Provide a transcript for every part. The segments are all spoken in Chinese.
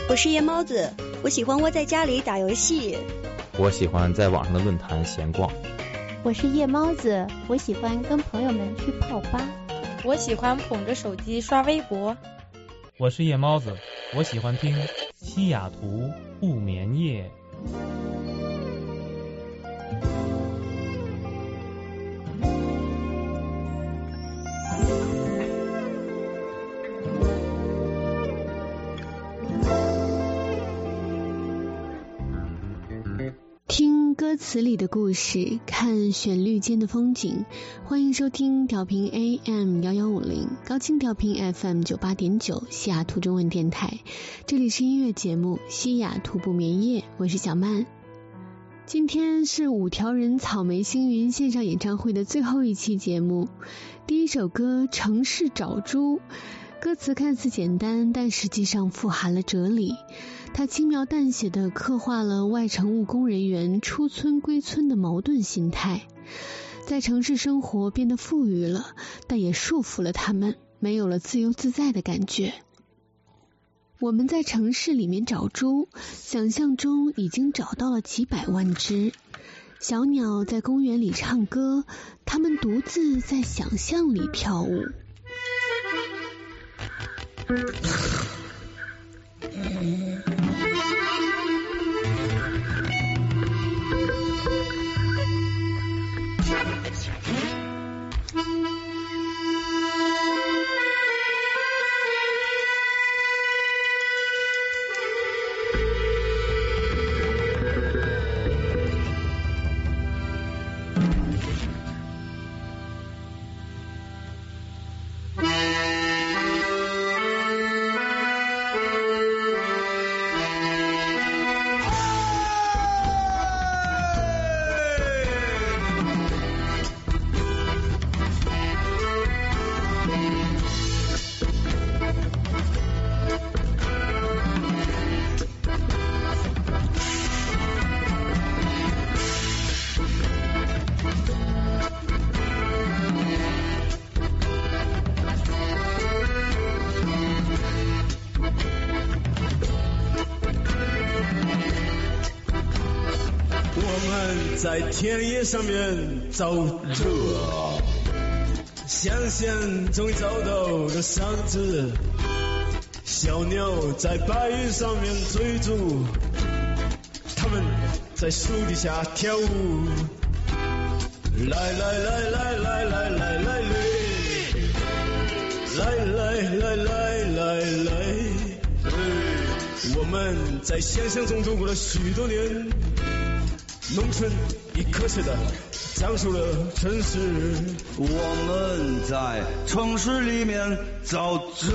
我是夜猫子，我喜欢窝在家里打游戏。 我喜欢在网上的论坛闲逛。 我是夜猫子，我喜欢跟朋友们去泡吧。 我喜欢捧着手机刷微博。 我是夜猫子，我喜欢听西雅图不眠夜。 听歌词里的故事，看旋律间的风景。欢迎收听调频 AM1150 高清调频 FM98.9 西雅图中文电台，这里是音乐节目西雅图不眠夜，我是小曼。今天是五条人草莓星云线上演唱会的最后一期节目。第一首歌城市找猪，歌词看似简单，但实际上富含了哲理。它轻描淡写地刻画了外城务工人员出村归村的矛盾心态。在城市生活变得富裕了，但也束缚了他们，没有了自由自在的感觉。我们在城市里面找猪，想象中已经找到了几百万只。小鸟在公园里唱歌，它们独自在想象里跳舞。 在田野上面找着，想象终于找到了嗓子，小鸟在白云上面追逐，它们在树底下跳舞，来来来来来来来来来来来来，我们在想象中度过了许多年，农村一颗颗的长出了城市， 我们在城市里面找着，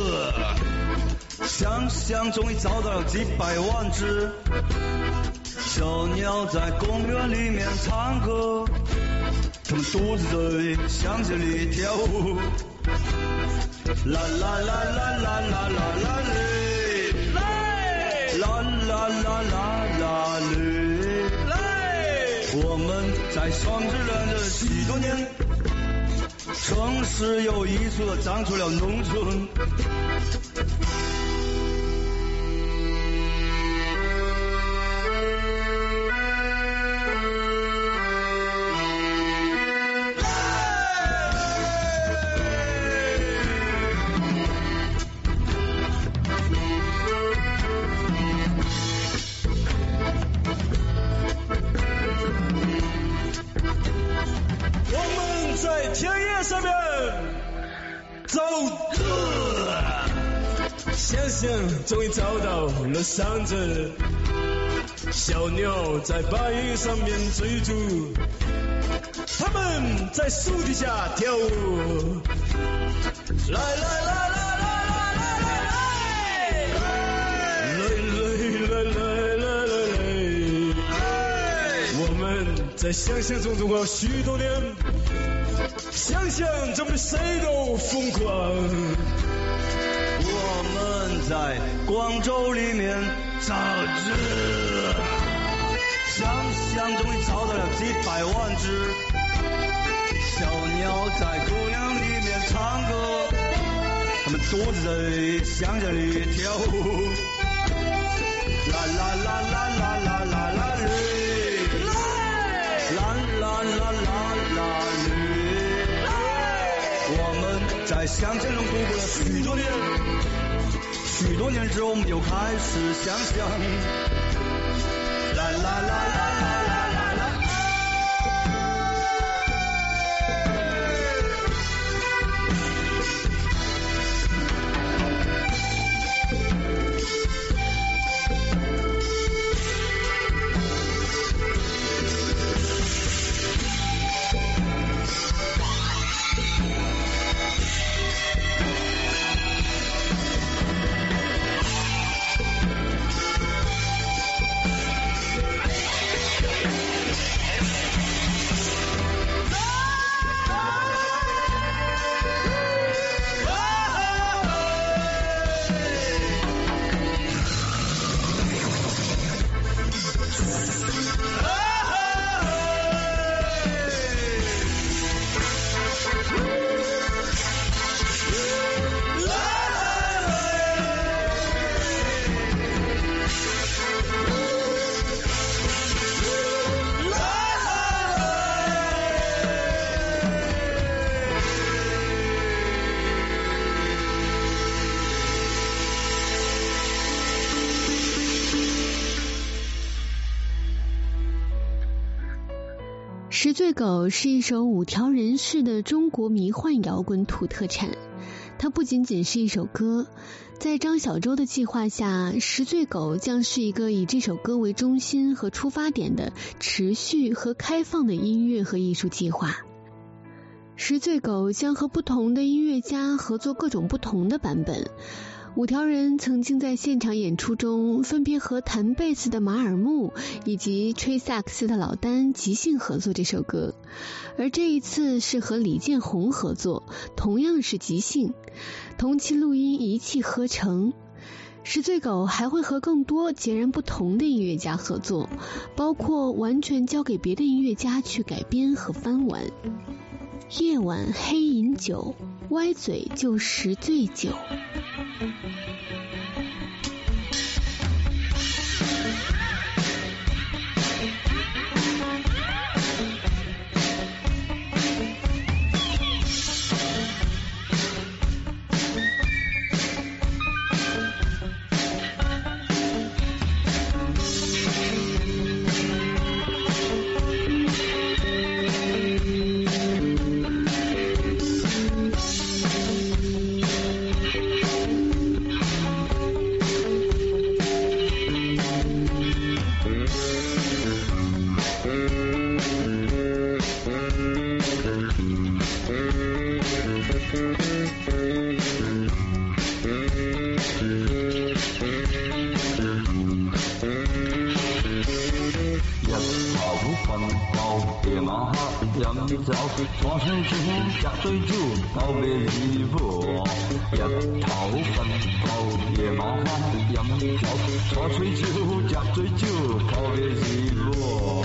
想象终于找到了几百万只小鸟在公园里面唱歌，它们独自在乡间里跳舞，啦啦啦啦啦啦啦啦嘞，啦啦啦啦啦嘞。我们在双子人的许多年，城市又一次的长出了农村。 田野上面找着，想象终于找到了嗓子，小鸟在白云上面追逐，它们在树底下跳舞，来来来来来来来来来来来来，我们在想象中度过许多年，想象中的谁都疯狂。 我们在广州里面找着，想象中你找到了几百万只小鸟在姑娘里面唱歌，它们独自在乡间里跳舞， 相见中度过了许多年，许多年之后我们又开始相想。啦啦啦啦啦啦啦啦。 十醉狗是一首5条人式的中国迷幻摇滚土特产，它不仅仅是一首歌，在张小舟的计划下，十醉狗将是一个以这首歌为中心和出发点的持续和开放的音乐和艺术计划。十醉狗将和不同的音乐家合作各种不同的版本。5条人曾经在现场演出中分别和弹贝斯的马尔木以及吹萨克斯的老丹即兴合作这首歌，而这一次是和李建宏合作，同样是即兴，同期录音一气呵成。十醉狗还会和更多截然不同的音乐家合作，包括完全交给别的音乐家去改编和翻玩。夜晚黑饮酒，歪嘴就十醉酒。 我想想吃醉酒，告別義父。日頭瞓覺，夜晚黑飲酒，我醉酒，吃醉酒，告別義父。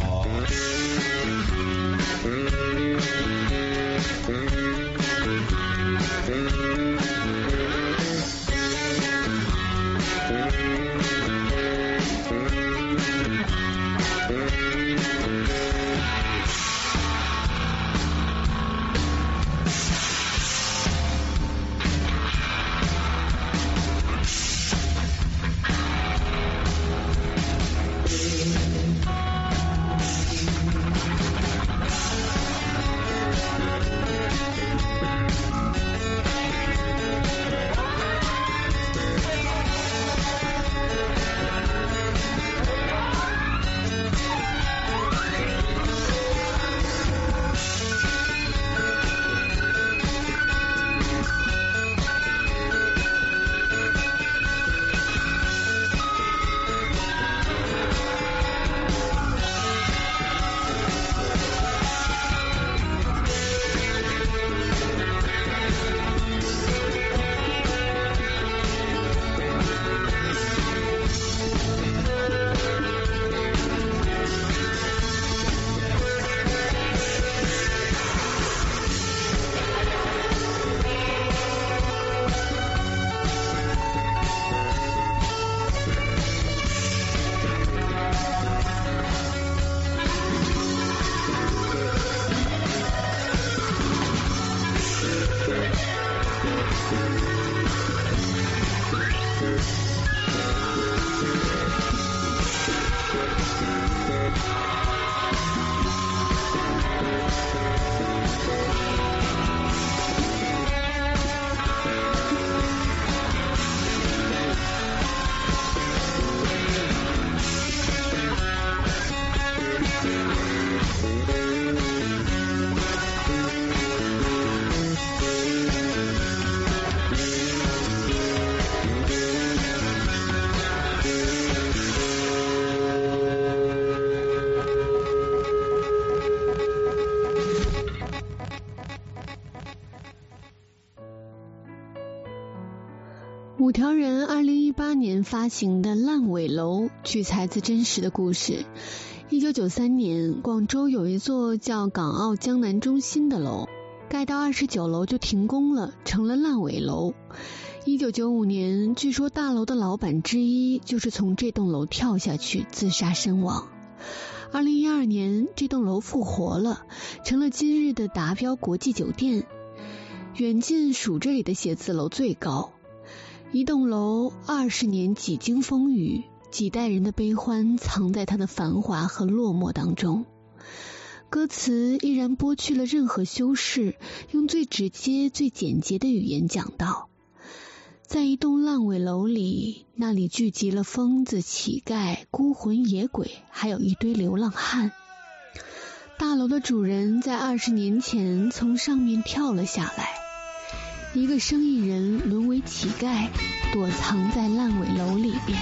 五条人2018年发行的《烂尾楼》取材自真实的故事。1993年，广州有一座叫港澳江南中心的楼，盖到29楼就停工了，成了烂尾楼。1995年，据说大楼的老板之一就是从这栋楼跳下去自杀身亡。2012年，这栋楼复活了，成了今日的达标国际酒店。远近数这里的写字楼最高。一栋楼20年几经风雨，几代人的悲欢藏在它的繁华和落寞当中。歌词依然剥去了任何修饰，用最直接最简洁的语言讲道，在一栋烂尾楼里，那里聚集了疯子、乞丐、孤魂野鬼，还有一堆流浪汉。大楼的主人在20年前从上面跳了下来，一个生意人沦为乞丐，躲藏在烂尾楼里边。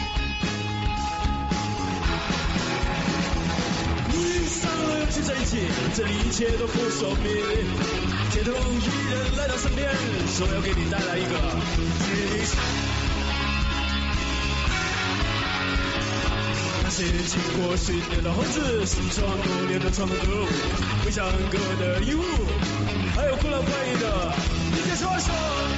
你上了就在一起，这里一切都不说明。街头艺人来到身边，说要给你带来一个惊喜。那些经过训练的猴子，西装革履的唱歌，会唱歌的鹦鹉，还有古老怪异的，你先说说。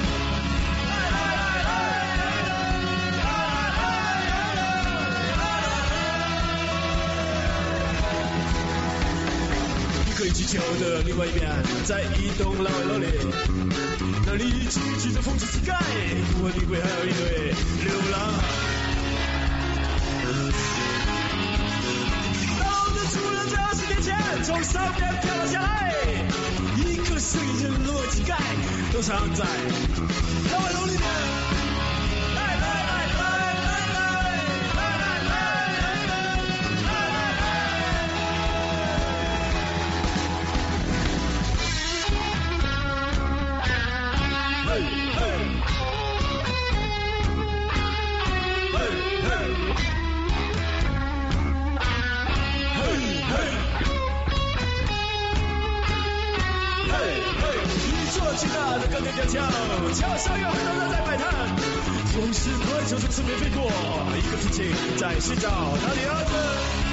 可以去求的另外一边，在一栋烂尾楼里，那里聚集着疯子乞丐、孤魂野鬼，还有一堆流浪汉。老的主人在20年前从上面跳了下来，一个生意人沦为乞丐，都藏在烂尾楼里面。巨大的钢铁吊桥，桥上有很多人在摆摊，总是怪兽从身边飞过，一个父亲在寻找他的儿子。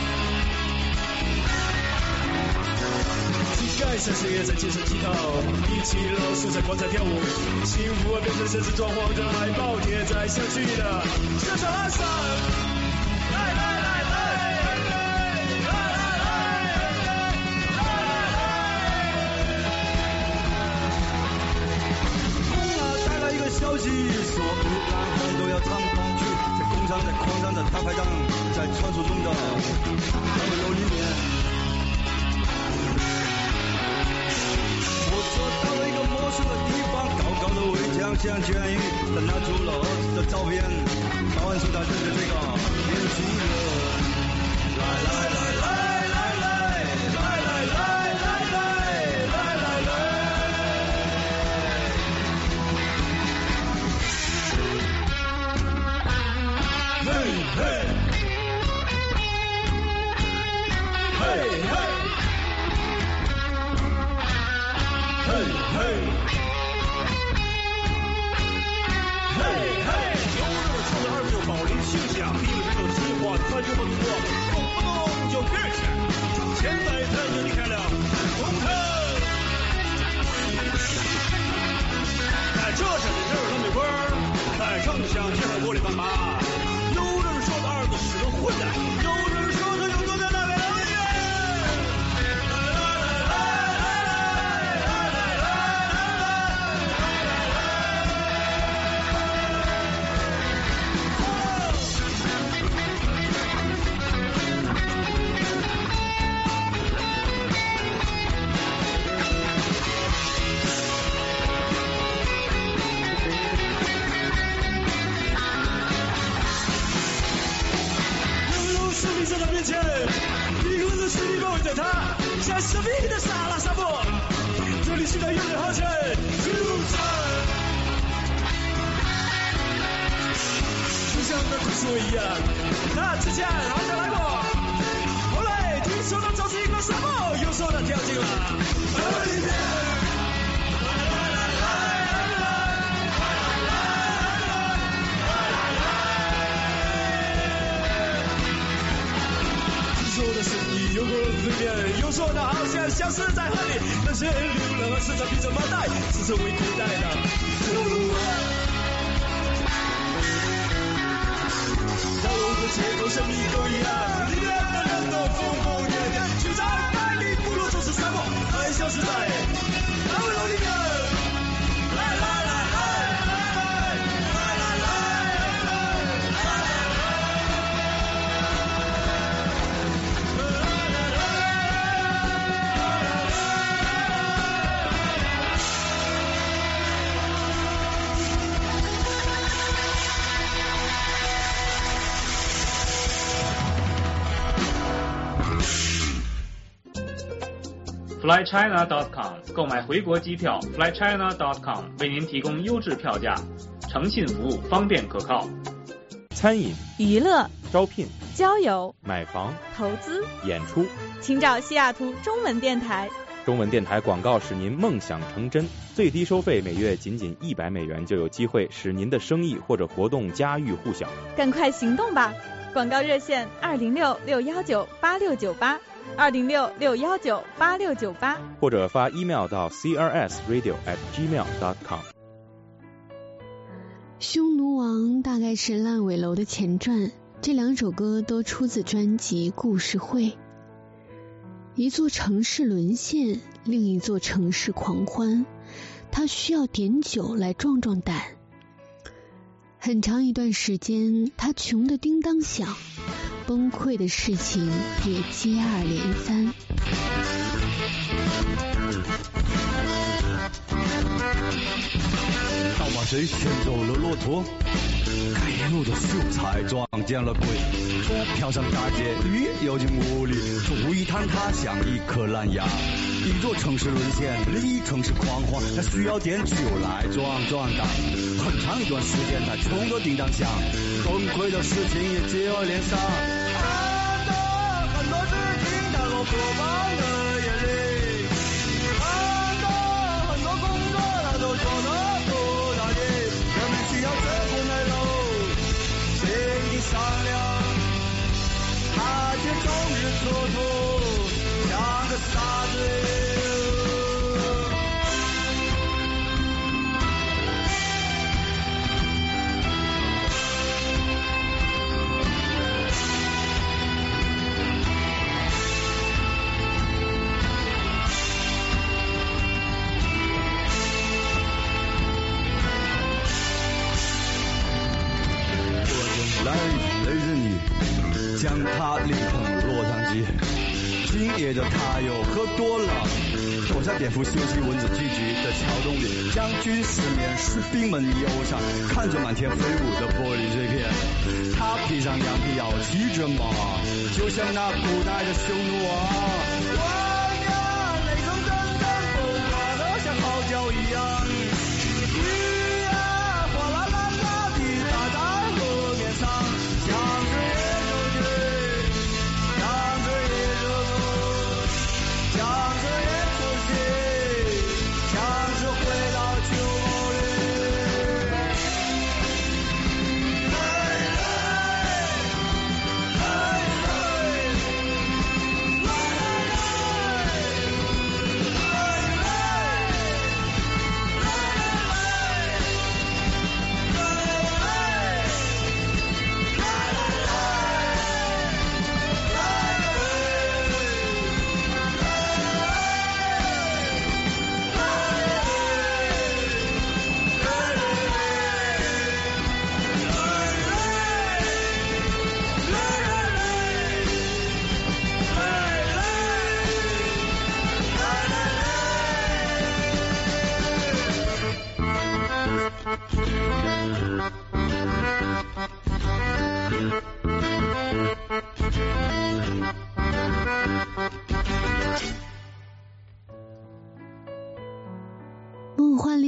乞丐三十也在街上乞讨，一起老鼠在广场跳舞，幸福变成绅士装潢着海报贴在小区的车窗上。来来来来来来一个消息说，流浪汉都要长盘踞，在工厂，在矿场，在大排档，在传说中的烂尾楼里面。我走到了一个陌生的地方，高高的围墙像监狱，他拿出了儿子的照片，保安说他认得这个年轻人。来来来来。翻这么多，动不动就变钱。现在他已经离开了工厂。在这阵子这儿的美国，在正想介绍锅里干嘛？有人说他儿子是个混蛋，有人说他有多在那边。 你走到面前，一个人是你包围着他，像生命的沙拉沙漠，这里是他永远好城，路程。就像那故事一样，他之前好像来过，后来听说他走进一个沙漠，又说他跳进了河里面。说的声音有过嘴边，又说的好像消失在河里。那些流浪汉身上披着麻袋，是成为古代的路啊。道路的街头像迷宫一样，里面的人都疯疯癫癫，去找百里部落就是沙漠，还消失在大围楼里面。来来来来来来来来。 FlyChina.com 购买回国机票 ，FlyChina.com 为您提供优质票价，诚信服务，方便可靠。 餐饮、 娱乐、 招聘、 交友、 买房、 投资、 演出， 请找西雅图中文电台。 中文电台广告使您梦想成真，最低收费每月仅$100就有机会使您的生意或者活动家喻户晓。 赶快行动吧！广告热线206-619-8698，206-619-8698， 或者发 email 到 crsradio@gmail.com。 匈奴王大概是烂尾楼的前传，这两首歌都出自专辑《故事会》。一座城市沦陷，另一座城市狂欢，他需要点酒来壮壮胆。很长一段时间，他穷得叮当响，崩溃的事情也接二连三。 大马谁牵走了骆驼？开路的秀才撞见了鬼，船飘上大街，鱼游进屋里，煮一汤它像一颗烂牙。一座城市沦陷，另一城市狂欢，他需要点酒来壮壮胆。很长一段时间，他穷得叮当响，崩溃的事情也接二连三。很多事情他都不放在眼里，很多工作他都做得不到底，人们需要这股内容，心地善良，他却终日蹉跎，像个傻子。雷阵雨将他淋成落汤鸡，今夜的他又喝多了，躲在蝙蝠休息蚊子聚集的桥洞里，将军失眠，士兵们忧伤，看着满天飞舞的玻璃碎片。他披上羊皮袄，骑着马，就像那古代的匈奴王。哇呀，那声阵阵风刮得像号角一样。 Thank you.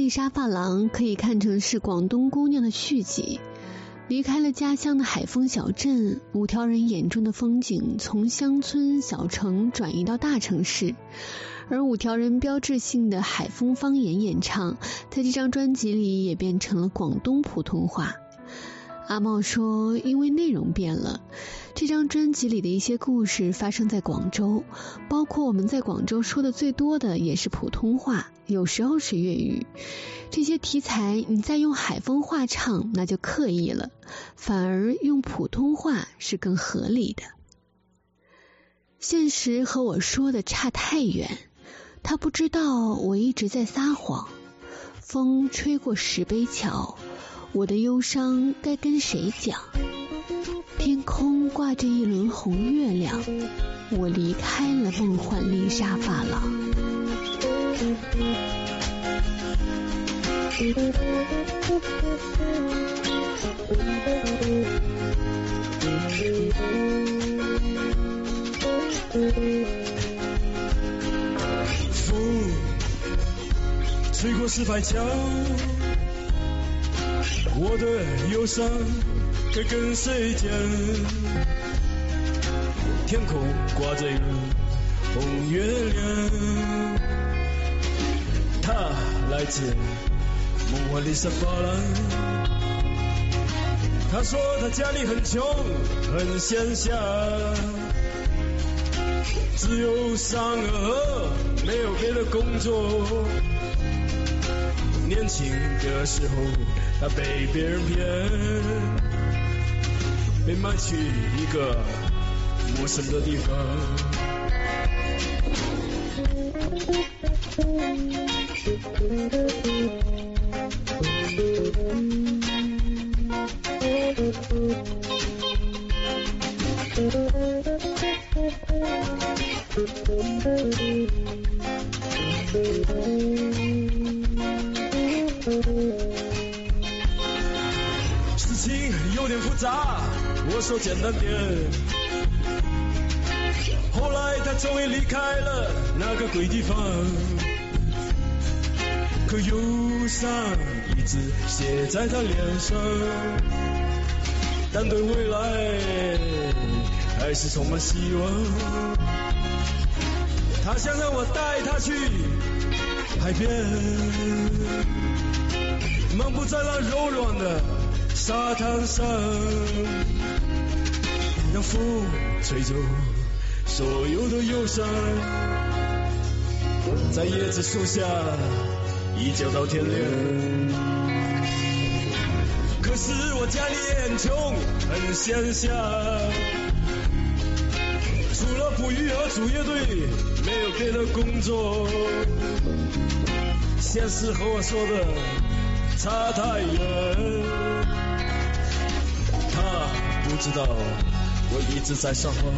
丽莎发廊可以看成是广东姑娘的续集。离开了家乡的海丰小镇，五条人眼中的风景从乡村小城转移到大城市，而五条人标志性的海丰方言演唱在这张专辑里也变成了广东普通话。阿茂说，因为内容变了，这张专辑里的一些故事发生在广州，包括我们在广州说的最多的也是普通话，有时候是粤语。这些题材你再用海丰话唱那就刻意了，反而用普通话是更合理的。现实和我说的差太远，他不知道我一直在撒谎。风吹过石碑桥，我的忧伤该跟谁讲？天空挂着一轮红月亮，我离开了梦幻丽莎发廊。 风吹过石牌桥，我的忧伤该跟谁讲？天空挂着一轮红月亮，它来自梦幻丽莎发廊。他说他家里很穷很闲暇，只有上河，没有别的工作。年轻的时候他被别人骗，被卖去一个陌生的地方。事情有点复杂，我说简单点。后来他终于离开了那个鬼地方，可忧伤一直写在他脸上，但对未来还是充满希望。他想让我带他去海边，漫步在那柔软的沙滩上，让风吹走所有的忧伤，在椰子树下一觉到天亮。可是我家里也很穷很闲暇，除了捕鱼和组乐队没有别的工作。现实和我说的差太远，他不知道我一直在撒谎。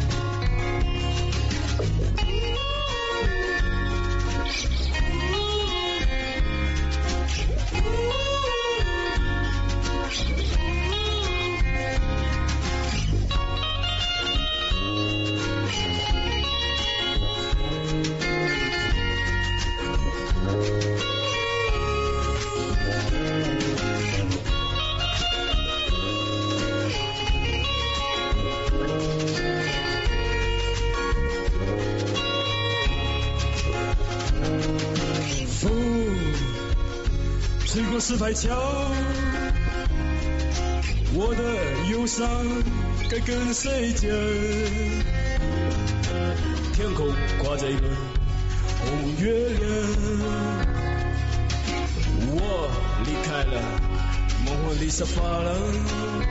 吹过石牌桥，我的忧伤该跟谁讲？天空挂着一轮红月亮，我离开了梦幻丽莎发廊。